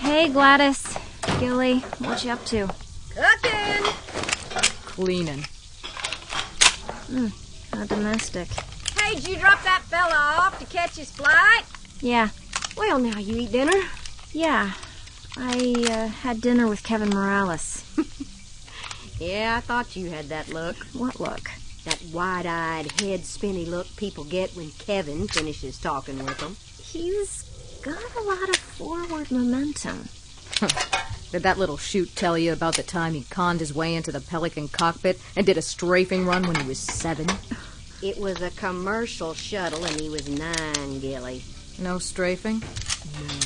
Hey, Gladys. Gilly, what you up to? Cooking. Cleaning. How domestic. Hey, did you drop that fella off to catch his flight? Yeah. Well, now you eat dinner. Yeah. I had dinner with Kevin Morales. Yeah, I thought you had that look. What look? That wide-eyed, head-spinny look people get when Kevin finishes talking with them. He's got a lot of forward momentum. Did that little shoot tell you about the time he conned his way into the Pelican cockpit and did a strafing run when he was 7? It was a commercial shuttle, and he was 9, Gilly. No strafing? No.